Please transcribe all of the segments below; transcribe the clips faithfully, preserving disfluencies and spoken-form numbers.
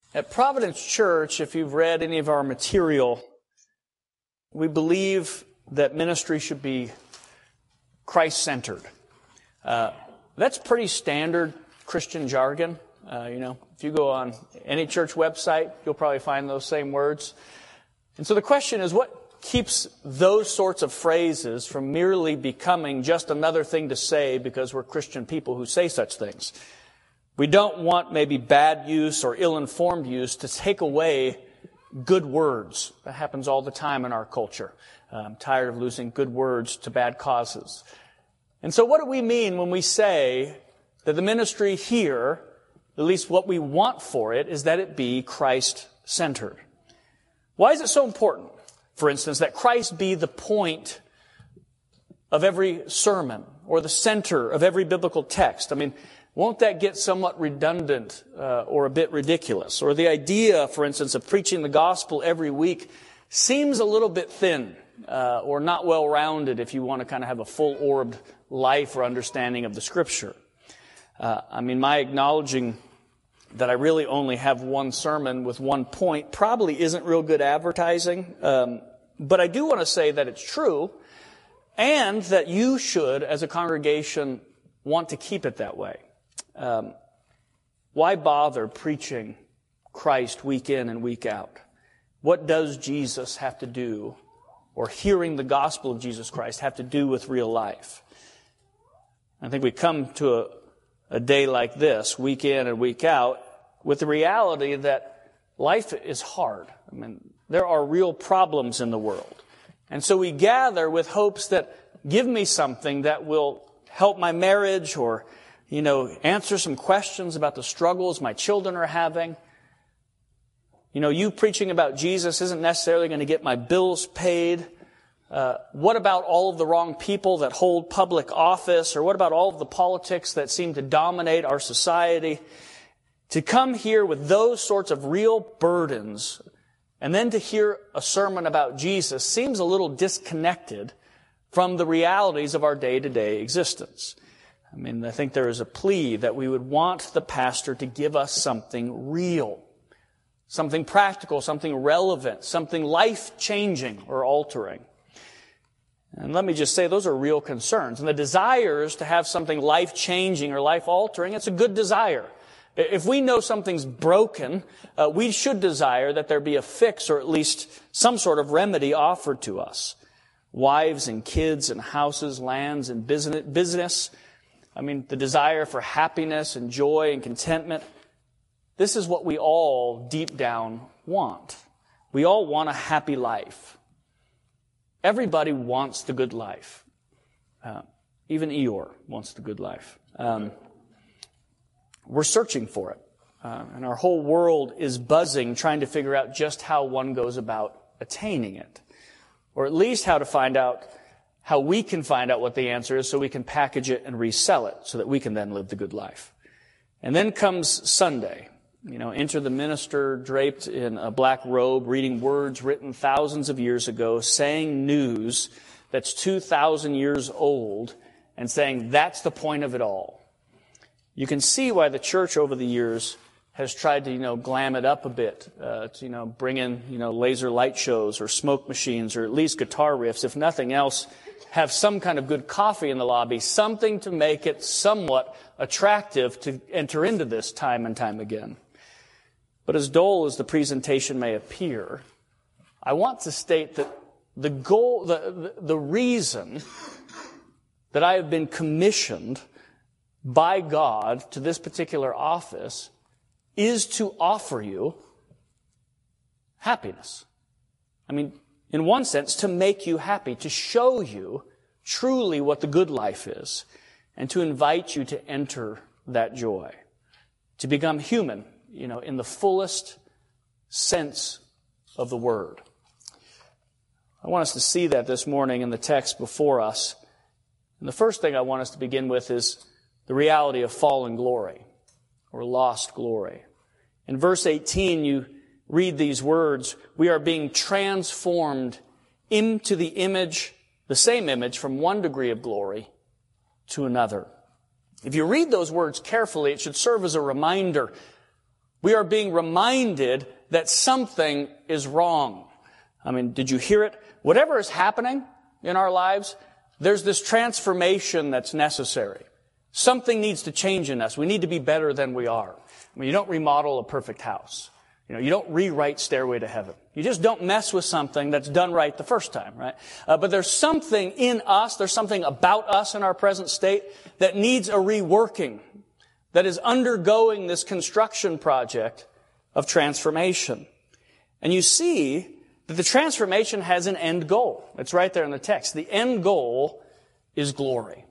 At Providence Church, if you've read any of our material, we believe that ministry should be Christ-centered. Uh, that's pretty standard Christian jargon. Uh, you know, if you go on any church website, you'll probably find those same words. And so the question is, what keeps those sorts of phrases from merely becoming just another thing to say because we're Christian people who say such things? We don't want maybe bad use or ill-informed use to take away good words. That happens all the time in our culture. I'm tired of losing good words to bad causes. And so what do we mean when we say that the ministry here, at least what we want for it, is that it be Christ-centered? Why is it so important, for instance, that Christ be the point of every sermon or the center of every biblical text? I mean, won't that get somewhat redundant uh, or a bit ridiculous? Or the idea, for instance, of preaching the gospel every week seems a little bit thin uh, or not well-rounded if you want to kind of have a full-orbed life or understanding of the Scripture. Uh, I mean, my acknowledging that I really only have one sermon with one point probably isn't real good advertising. Um, but I do want to say that it's true and that you should, as a congregation, want to keep it that way. Um, why bother preaching Christ week in and week out? What does Jesus have to do, or hearing the gospel of Jesus Christ have to do with real life? I think we come to a, a day like this, week in and week out, with the reality that life is hard. I mean, there are real problems in the world. And so we gather with hopes that give me something that will help my marriage or You know, answer some questions about the struggles my children are having. You know, you preaching about Jesus isn't necessarily going to get my bills paid. Uh, what about all of the wrong people that hold public office? Or what about all of the politics that seem to dominate our society? To come here with those sorts of real burdens and then to hear a sermon about Jesus seems a little disconnected from the realities of our day-to-day existence. I mean, I think there is a plea that we would want the pastor to give us something real, something practical, something relevant, something life-changing or altering. And let me just say, those are real concerns. And the desires to have something life-changing or life-altering, it's a good desire. If we know something's broken, uh, we should desire that there be a fix or at least some sort of remedy offered to us. Wives and kids and houses, lands and business, business. I mean, the desire for happiness and joy and contentment. This is what we all deep down want. We all want a happy life. Everybody wants the good life. Uh, even Eeyore wants the good life. Um, we're searching for it. Uh, and our whole world is buzzing, trying to figure out just how one goes about attaining it. Or at least how to find out how we can find out what the answer is so we can package it and resell it so that we can then live the good life. And then comes Sunday. You know, enter the minister draped in a black robe, reading words written thousands of years ago, saying news that's two thousand years old, and saying that's the point of it all. You can see why the church over the years has tried to, you know, glam it up a bit, uh, to, you know, bring in, you know, laser light shows or smoke machines or at least guitar riffs, if nothing else. Have some kind of good coffee in the lobby, something to make it somewhat attractive to enter into this time and time again. But as dull as the presentation may appear, I want to state that the goal, the, the, the reason that I have been commissioned by God to this particular office is to offer you happiness. I mean, in one sense, to make you happy, to show you truly what the good life is, and to invite you to enter that joy, to become human, you know, in the fullest sense of the word. I want us to see that this morning in the text before us. And the first thing I want us to begin with is the reality of fallen glory, or lost glory. In verse eighteen, you read these words, we are being transformed into the image, the same image, from one degree of glory to another. If you read those words carefully, it should serve as a reminder We are being reminded that something is wrong. I mean, did you hear it? Whatever is happening in our lives, there's this transformation that's necessary. Something needs to change in us. We need to be better than we are. I mean, you don't remodel a perfect house. You know, you don't rewrite Stairway to Heaven. You just don't mess with something that's done right the first time, right? Uh, but there's something in us, there's something about us in our present state that needs a reworking, that is undergoing this construction project of transformation. And you see that the transformation has an end goal. It's right there in the text. The end goal is glory.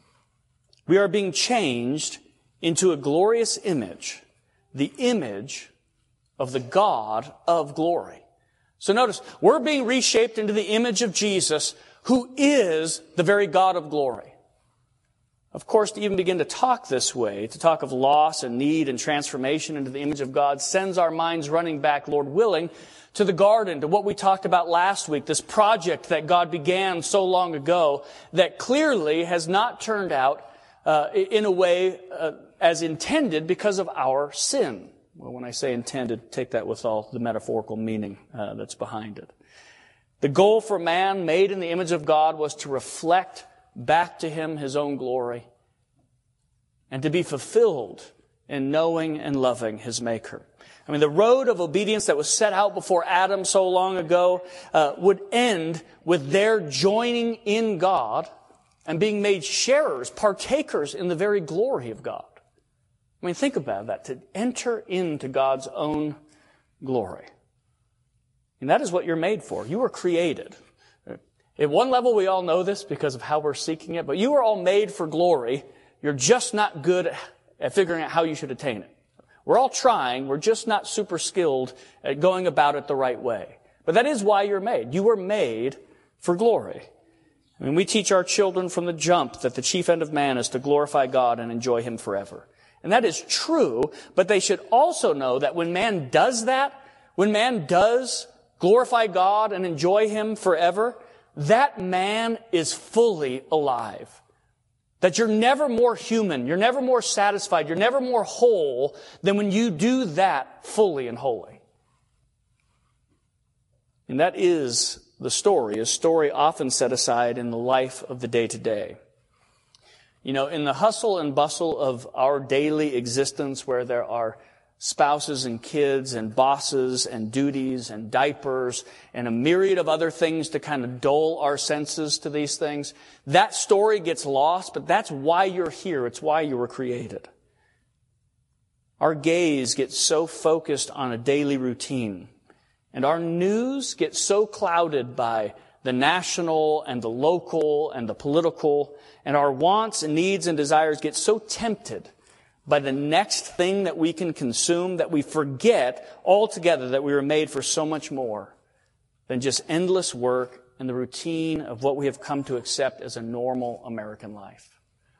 We are being changed into a glorious image, the image of the God of glory. So notice, we're being reshaped into the image of Jesus, who is the very God of glory. Of course, to even begin to talk this way, to talk of loss and need and transformation into the image of God, sends our minds running back, Lord willing, to the garden, to what we talked about last week, this project that God began so long ago that clearly has not turned out uh, in a way uh, as intended because of our sin. Well, when I say intended, take that with all the metaphorical meaning uh, that's behind it. The goal for man made in the image of God was to reflect back to him his own glory and to be fulfilled in knowing and loving his Maker. I mean, the road of obedience that was set out before Adam so long ago uh, would end with their joining in God and being made sharers, partakers in the very glory of God. I mean, think about that, to enter into God's own glory. And that is what you're made for. You were created. At one level, we all know this because of how we're seeking it, but you are all made for glory. You're just not good at figuring out how you should attain it. We're all trying. We're just not super skilled at going about it the right way. But that is why you're made. You were made for glory. I mean, we teach our children from the jump that the chief end of man is to glorify God and enjoy Him forever. And that is true, but they should also know that when man does that, when man does glorify God and enjoy Him forever, that man is fully alive. That you're never more human, you're never more satisfied, you're never more whole than when you do that fully and wholly. And that is the story, a story often set aside in the life of the day-to-day. You know, in the hustle and bustle of our daily existence where there are spouses and kids and bosses and duties and diapers and a myriad of other things to kind of dull our senses to these things, that story gets lost, but that's why you're here. It's why you were created. Our gaze gets so focused on a daily routine, and our news gets so clouded by the national and the local and the political, and our wants and needs and desires get so tempted by the next thing that we can consume that we forget altogether that we were made for so much more than just endless work and the routine of what we have come to accept as a normal American life.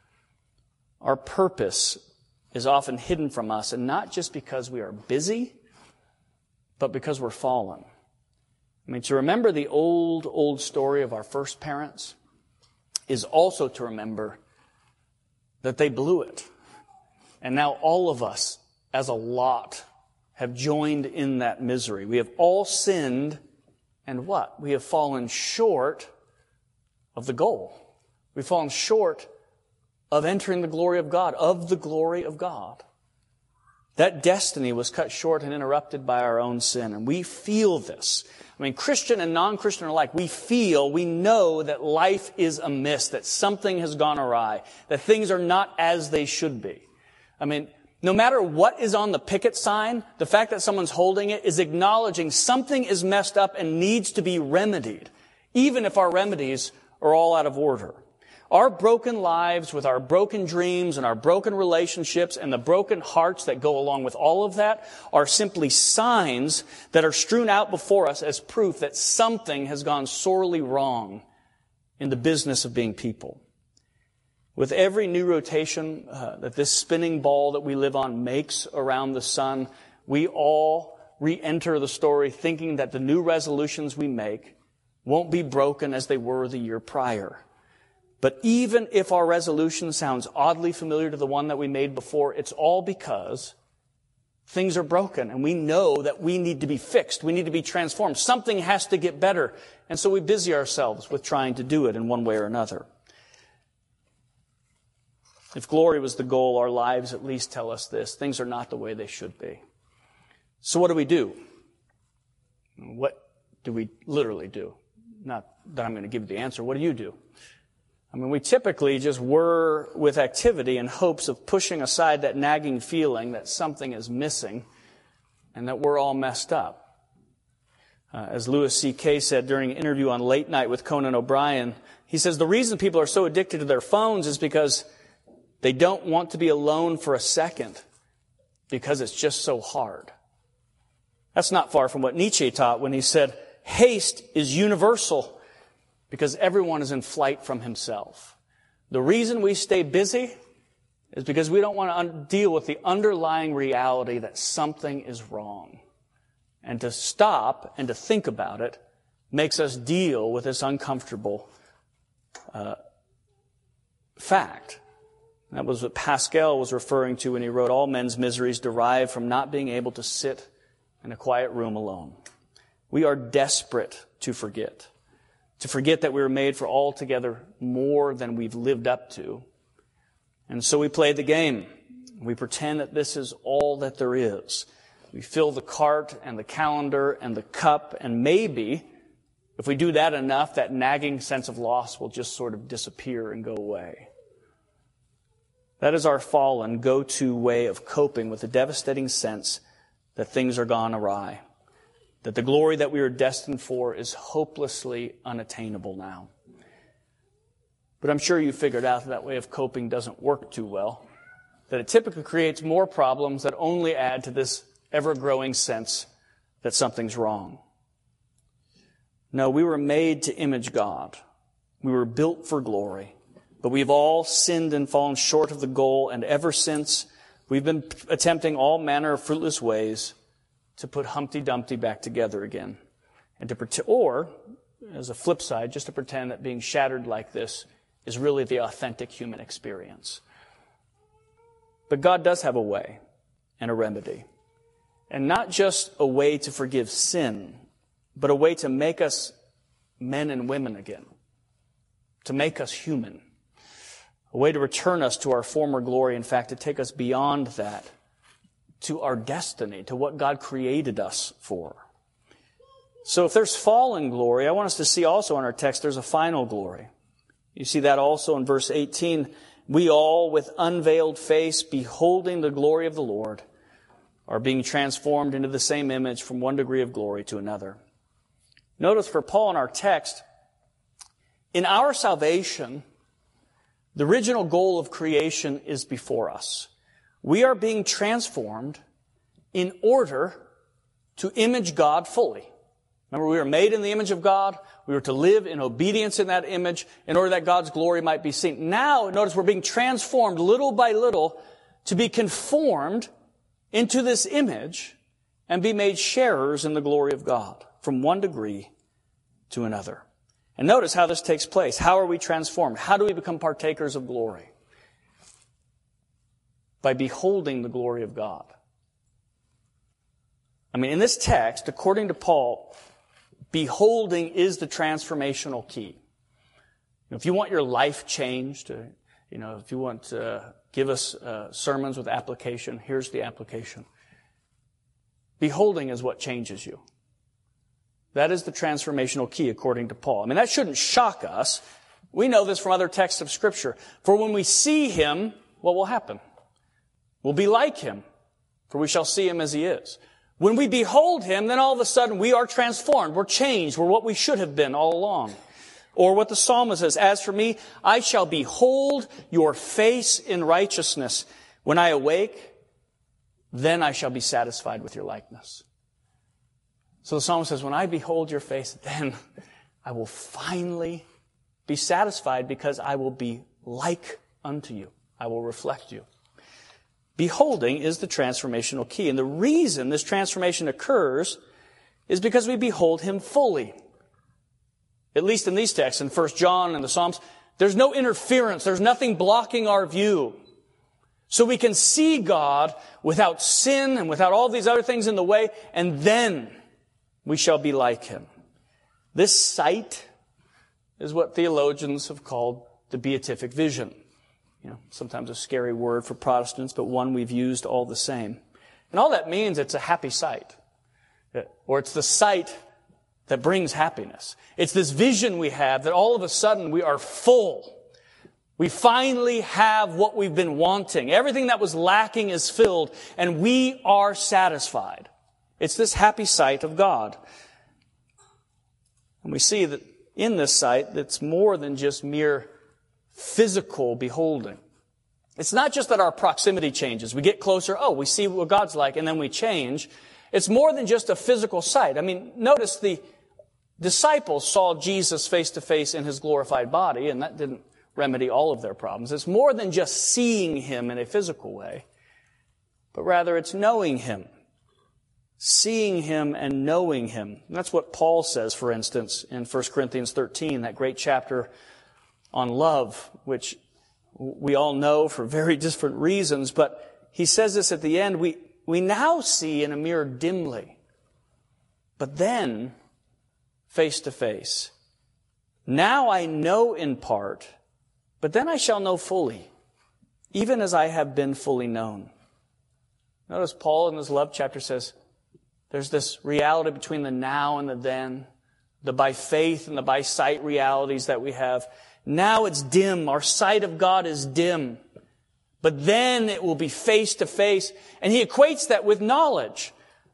Our purpose is often hidden from us, and not just because we are busy, but because we're fallen. I mean, to remember the old, old story of our first parents is also to remember that they blew it. And now all of us, as a lot, have joined in that misery. We have all sinned, and what? We have fallen short of the goal. We've fallen short of entering the glory of God, of the glory of God. That destiny was cut short and interrupted by our own sin, and we feel this. I mean, Christian and non-Christian alike, we feel, we know that life is amiss, that something has gone awry, that things are not as they should be. I mean, no matter what is on the picket sign, the fact that someone's holding it is acknowledging something is messed up and needs to be remedied, even if our remedies are all out of order. Our broken lives with our broken dreams and our broken relationships and the broken hearts that go along with all of that are simply signs that are strewn out before us as proof that something has gone sorely wrong in the business of being people. With every new rotation uh, that this spinning ball that we live on makes around the sun, we all re-enter the story thinking that the new resolutions we make won't be broken as they were the year prior. But even if our resolution sounds oddly familiar to the one that we made before, it's all because things are broken, and we know that we need to be fixed. We need to be transformed. Something has to get better. And so we busy ourselves with trying to do it in one way or another. If glory was the goal, our lives at least tell us this. Things are not the way they should be. So what do we do? What do we literally do? Not that I'm going to give you the answer. What do you do? I mean, we typically just whir with activity in hopes of pushing aside that nagging feeling that something is missing and that we're all messed up. Uh, as Louis C K said during an interview on Late Night with Conan O'Brien, he says the reason people are so addicted to their phones is because they don't want to be alone for a second because it's just so hard. That's not far from what Nietzsche taught when he said, haste is universal because everyone is in flight from himself. The reason we stay busy is because we don't want to un- deal with the underlying reality that something is wrong. And to stop and to think about it makes us deal with this uncomfortable uh, fact. That was what Pascal was referring to when he wrote, all men's miseries derive from not being able to sit in a quiet room alone. We are desperate to forget. To forget that we were made for altogether more than we've lived up to. And so we play the game. We pretend that this is all that there is. We fill the cart and the calendar and the cup, and maybe, if we do that enough, that nagging sense of loss will just sort of disappear and go away. That is our fallen go-to way of coping with the devastating sense that things are gone awry, that the glory that we are destined for is hopelessly unattainable now. But I'm sure you figured out that that way of coping doesn't work too well, that it typically creates more problems that only add to this ever-growing sense that something's wrong. No, we were made to image God. We were built for glory. But we've all sinned and fallen short of the goal, and ever since, we've been attempting all manner of fruitless ways to put Humpty Dumpty back together again. And to pretend, or, as a flip side, just to pretend that being shattered like this is really the authentic human experience. But God does have a way and a remedy. And not just a way to forgive sin, but a way to make us men and women again. To make us human. A way to return us to our former glory. In fact, to take us beyond that. To our destiny. To what God created us for. So if there's fallen glory, I want us to see also in our text there's a final glory. You see that also in verse eighteen. We all, with unveiled face, beholding the glory of the Lord, are being transformed into the same image from one degree of glory to another. Notice for Paul in our text, in our salvation, the original goal of creation is before us. We are being transformed in order to image God fully. Remember, we were made in the image of God. We were to live in obedience in that image in order that God's glory might be seen. Now, notice we're being transformed little by little to be conformed into this image and be made sharers in the glory of God from one degree to another. And notice how this takes place. How are we transformed? How do we become partakers of glory? By beholding the glory of God. I mean, in this text, according to Paul, beholding is the transformational key. If you want your life changed, you know, if you want to give us uh, sermons with application, here's the application. Beholding is what changes you. That is the transformational key according to Paul. I mean, that shouldn't shock us. We know this from other texts of Scripture. For when we see Him, what will happen? We'll be like Him, for we shall see Him as He is. When we behold Him, then all of a sudden we are transformed. We're changed. We're what we should have been all along. Or what the psalmist says, as for me, I shall behold your face in righteousness. When I awake, then I shall be satisfied with your likeness. So the psalmist says, when I behold your face, then I will finally be satisfied because I will be like unto you. I will reflect you. Beholding is the transformational key. And the reason this transformation occurs is because we behold Him fully. At least in these texts, in First John and the Psalms, there's no interference. There's nothing blocking our view. So we can see God without sin and without all these other things in the way, and then we shall be like Him. This sight is what theologians have called the beatific vision. You know, sometimes a scary word for Protestants, but one we've used all the same. And all that means it's a happy sight. Or it's the sight that brings happiness. It's this vision we have that all of a sudden we are full. We finally have what we've been wanting. Everything that was lacking is filled, and we are satisfied. It's this happy sight of God. And we see that in this sight, that's more than just mere physical beholding. It's not just that our proximity changes. We get closer, oh, we see what God's like, and then we change. It's more than just a physical sight. I mean, notice the disciples saw Jesus face to face in His glorified body, and that didn't remedy all of their problems. It's more than just seeing Him in a physical way, but rather it's knowing Him. Seeing Him and knowing Him. And that's what Paul says, for instance, in First Corinthians thirteen, that great chapter on love, which we all know for very different reasons, but he says this at the end, we, we now see in a mirror dimly, but then face to face. Now I know in part, but then I shall know fully, even as I have been fully known. Notice Paul in this love chapter says, there's this reality between the now and the then, the by faith and the by sight realities that we have. Now it's dim. Our sight of God is dim. But then it will be face to face. And he equates that with knowledge.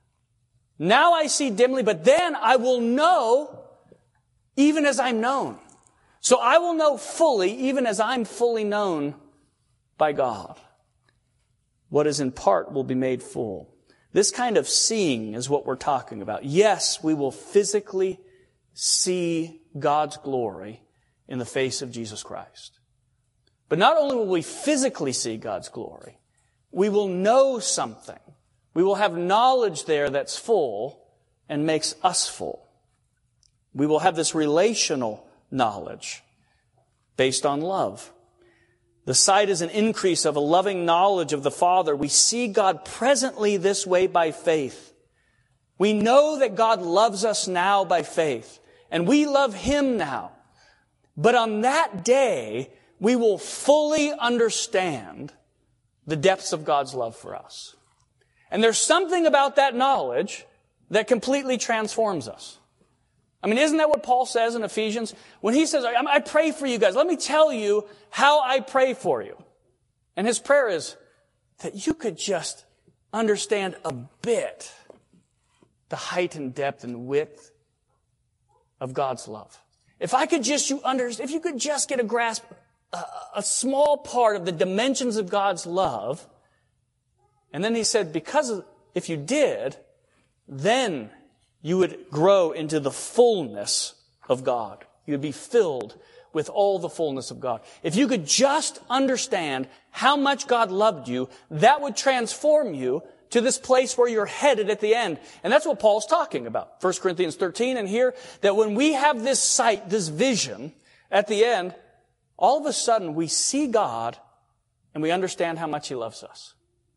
Now I see dimly, but then I will know even as I'm known. So I will know fully, even as I'm fully known by God. What is in part will be made full. This kind of seeing is what we're talking about. Yes, we will physically see God's glory in the face of Jesus Christ. But not only will we physically see God's glory, we will know something. We will have knowledge there that's full and makes us full. We will have this relational knowledge based on love. The sight is an increase of a loving knowledge of the Father. We see God presently this way by faith. We know that God loves us now by faith, and we love Him now. But on that day, we will fully understand the depths of God's love for us. And there's something about that knowledge that completely transforms us. I mean, isn't that what Paul says in Ephesians? When he says, I pray for you guys, let me tell you how I pray for you. And his prayer is that you could just understand a bit the height and depth and width of God's love. If I could just, you under, if you could just get a grasp, a, a small part of the dimensions of God's love. And then he said, because of, if you did, then you would grow into the fullness of God. You would be filled with all the fullness of God. If you could just understand how much God loved you, that would transform you to this place where you're headed at the end. And that's what Paul's talking about. First Corinthians thirteen, and here, that when we have this sight, this vision, at the end, all of a sudden we see God and we understand how much He loves us.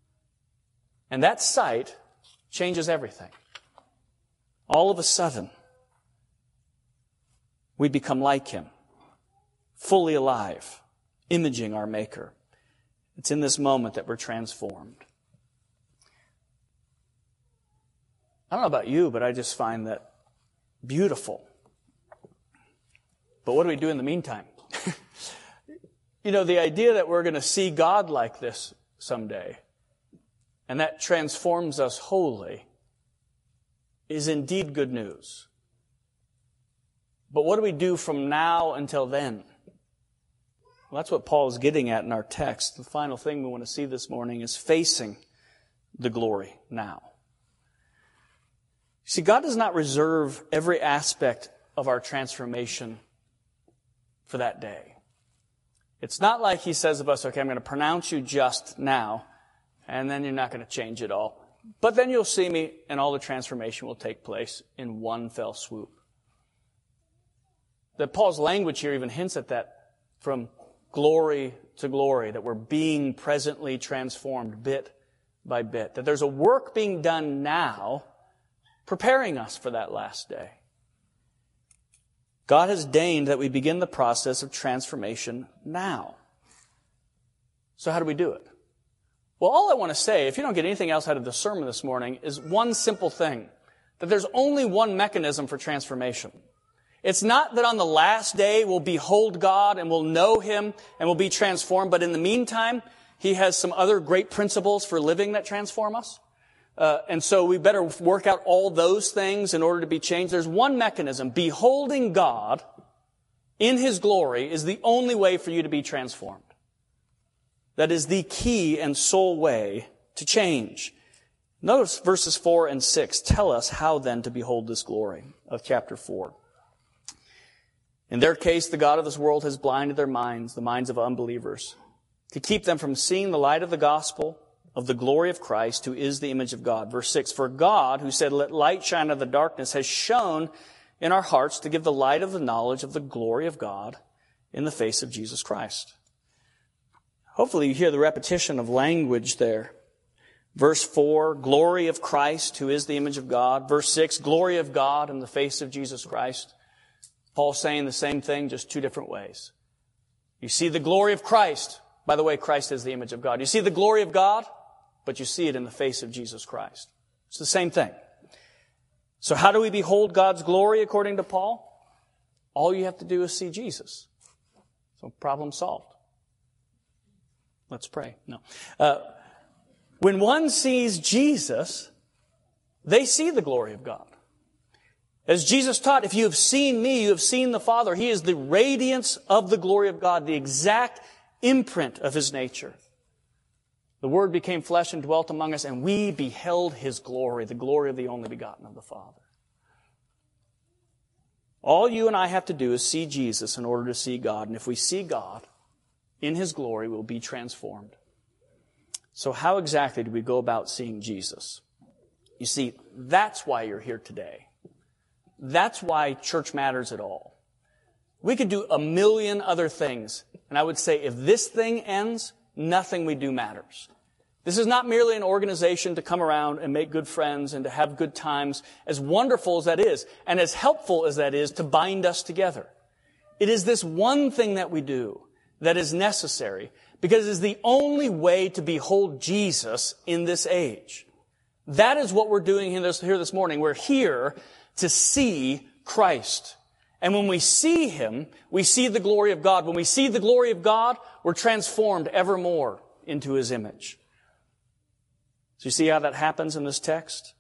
And that sight changes everything. All of a sudden, we become like Him, fully alive, imaging our Maker. It's in this moment that we're transformed. I don't know about you, but I just find that beautiful. But what do we do in the meantime? You know, the idea that we're going to see God like this someday, and that transforms us wholly, is indeed good news. But what do we do from now until then? Well, that's what Paul is getting at in our text. The final thing we want to see this morning is facing the glory now. See, God does not reserve every aspect of our transformation for that day. It's not like He says of us, okay, I'm going to pronounce you just now, and then you're not going to change it all. But then you'll see me, and all the transformation will take place in one fell swoop. That Paul's language here even hints at that from glory to glory, that we're being presently transformed bit by bit, that there's a work being done now preparing us for that last day. God has deigned that we begin the process of transformation now. So how do we do it? Well, all I want to say, if you don't get anything else out of the sermon this morning, is one simple thing, that there's only one mechanism for transformation. It's not that on the last day we'll behold God and we'll know Him and we'll be transformed, but in the meantime, He has some other great principles for living that transform us. Uh, and so we better work out all those things in order to be changed. There's one mechanism. Beholding God in His glory is the only way for you to be transformed. That is the key and sole way to change. Notice verses four and six tell us how then to behold this glory of chapter four. In their case, the God of this world has blinded their minds, the minds of unbelievers, to keep them from seeing the light of the gospel of the glory of Christ, who is the image of God. Verse six, for God, who said, let light shine out of the darkness, has shone in our hearts to give the light of the knowledge of the glory of God in the face of Jesus Christ. Hopefully you hear the repetition of language there. Verse four, glory of Christ, who is the image of God. Verse six, glory of God in the face of Jesus Christ. Paul's saying the same thing, just two different ways. You see the glory of Christ. By the way, Christ is the image of God. You see the glory of God, but you see it in the face of Jesus Christ. It's the same thing. So how do we behold God's glory according to Paul? All you have to do is see Jesus. So problem solved. Let's pray. No. Uh, when one sees Jesus, they see the glory of God. As Jesus taught, if you have seen me, you have seen the Father. He is the radiance of the glory of God, the exact imprint of His nature. The Word became flesh and dwelt among us, and we beheld His glory, the glory of the only begotten of the Father. All you and I have to do is see Jesus in order to see God. And if we see God in His glory, we'll be transformed. So how exactly do we go about seeing Jesus? You see, that's why you're here today. That's why church matters at all. We could do a million other things. And I would say if this thing ends, nothing we do matters. This is not merely an organization to come around and make good friends and to have good times, as wonderful as that is, and as helpful as that is to bind us together. It is this one thing that we do that is necessary because it is the only way to behold Jesus in this age. That is what we're doing here this, here this morning. We're here to see Christ. And when we see Him, we see the glory of God. When we see the glory of God, we're transformed evermore into His image. So you see how that happens in this text?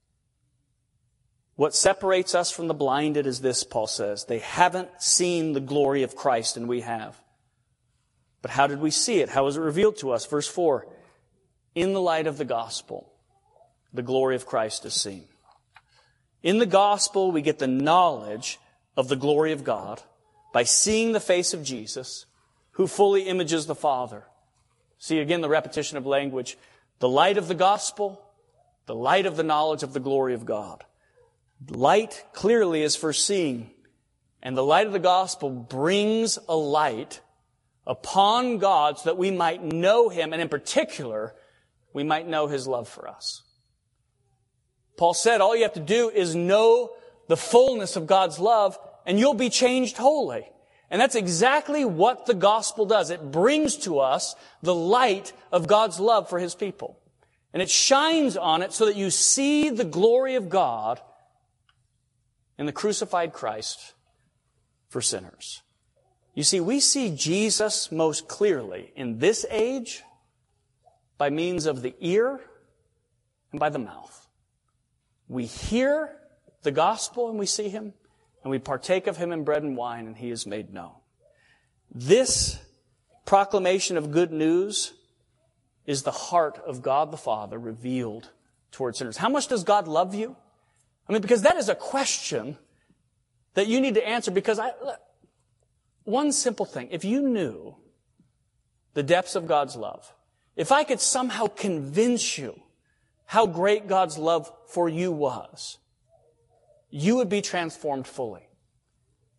What separates us from the blinded is this, Paul says. They haven't seen the glory of Christ, and we have. But how did we see it? How was it revealed to us? Verse four, in the light of the gospel, the glory of Christ is seen. In the gospel, we get the knowledge of the glory of God by seeing the face of Jesus, who fully images the Father. See again the repetition of language. The light of the gospel, the light of the knowledge of the glory of God. Light clearly is for seeing, and the light of the gospel brings a light upon God so that we might know Him, and in particular, we might know His love for us. Paul said all you have to do is know the fullness of God's love, and you'll be changed wholly. And that's exactly what the gospel does. It brings to us the light of God's love for His people. And it shines on it so that you see the glory of God in the crucified Christ for sinners. You see, we see Jesus most clearly in this age by means of the ear and by the mouth. We hear the gospel and we see Him, and we partake of Him in bread and wine, and He is made known. This proclamation of good news is the heart of God the Father revealed toward sinners. How much does God love you? I mean, because that is a question that you need to answer, because I, one simple thing, if you knew the depths of God's love, if I could somehow convince you how great God's love for you was, you would be transformed fully.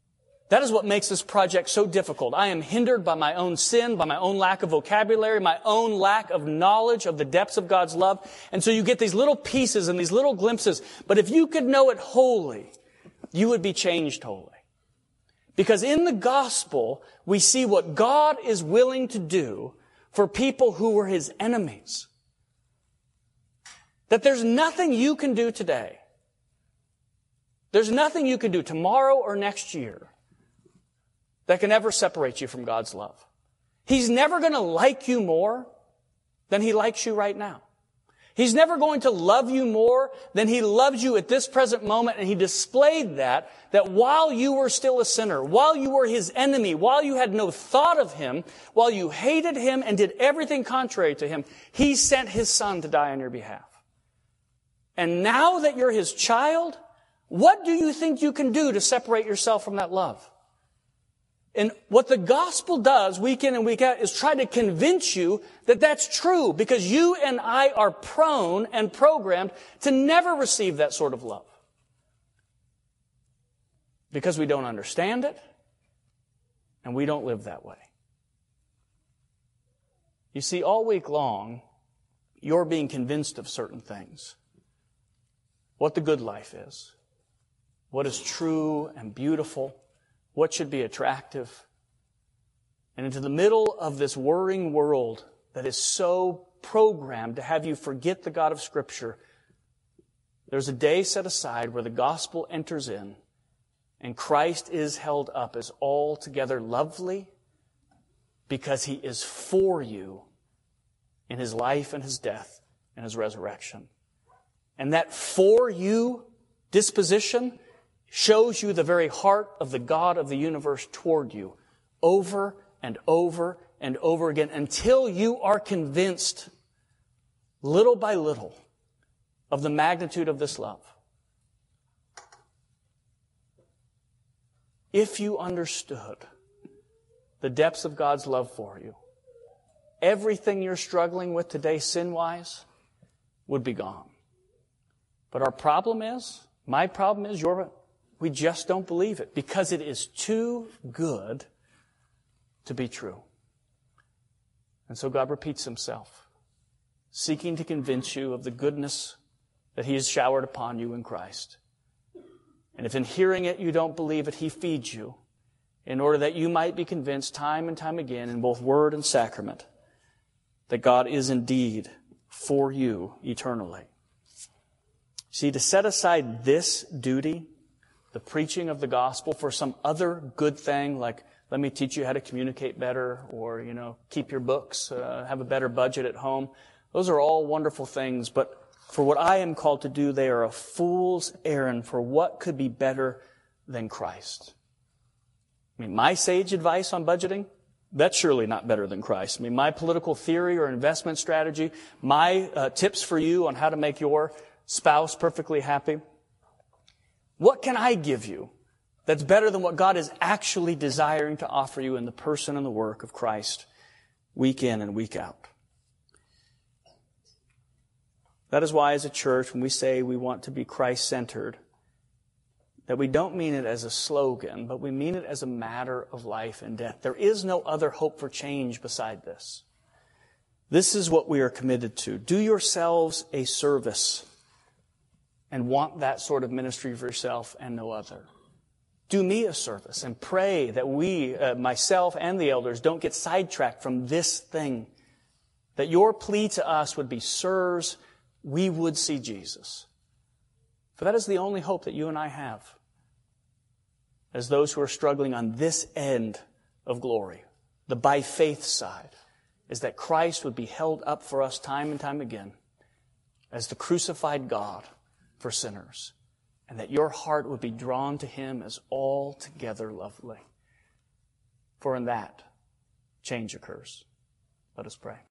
That is what makes this project so difficult. I am hindered by my own sin, by my own lack of vocabulary, my own lack of knowledge of the depths of God's love. And so you get these little pieces and these little glimpses. But if you could know it wholly, you would be changed wholly. Because in the gospel, we see what God is willing to do for people who were His enemies. That there's nothing you can do today. There's nothing you can do tomorrow or next year that can ever separate you from God's love. He's never going to like you more than He likes you right now. He's never going to love you more than He loves you at this present moment, and He displayed that, that while you were still a sinner, while you were His enemy, while you had no thought of Him, while you hated Him and did everything contrary to Him, He sent His Son to die on your behalf. And now that you're His child, what do you think you can do to separate yourself from that love? And what the gospel does week in and week out is try to convince you that that's true, because you and I are prone and programmed to never receive that sort of love. Because we don't understand it, and we don't live that way. You see, all week long, you're being convinced of certain things. What the good life is. What is true and beautiful. What should be attractive. And into the middle of this worrying world that is so programmed to have you forget the God of Scripture, there's a day set aside where the gospel enters in and Christ is held up as altogether lovely because He is for you in His life and His death and His resurrection. And that for you disposition shows you the very heart of the God of the universe toward you over and over and over again until you are convinced little by little of the magnitude of this love. If you understood the depths of God's love for you, everything you're struggling with today sin-wise would be gone. But our problem is, my problem is, your we just don't believe it because it is too good to be true. And so God repeats Himself, seeking to convince you of the goodness that He has showered upon you in Christ. And if in hearing it you don't believe it, He feeds you in order that you might be convinced time and time again in both word and sacrament that God is indeed for you eternally. See, to set aside this duty, the preaching of the gospel, for some other good thing like, let me teach you how to communicate better, or, you know, keep your books, uh, have a better budget at home. Those are all wonderful things, but for what I am called to do, they are a fool's errand for what could be better than Christ. I mean, my sage advice on budgeting, that's surely not better than Christ. I mean, my political theory or investment strategy, my uh, tips for you on how to make your spouse perfectly happy, what can I give you that's better than what God is actually desiring to offer you in the person and the work of Christ week in and week out? That is why as a church, when we say we want to be Christ-centered, that we don't mean it as a slogan, but we mean it as a matter of life and death. There is no other hope for change beside this. This is what we are committed to. Do yourselves a service and want that sort of ministry for yourself and no other. Do me a service and pray that we, uh, myself and the elders, don't get sidetracked from this thing. That your plea to us would be, sirs, we would see Jesus. For that is the only hope that you and I have as those who are struggling on this end of glory, the by faith side, is that Christ would be held up for us time and time again as the crucified God for sinners, and that your heart would be drawn to Him as altogether lovely. For in that, change occurs. Let us pray.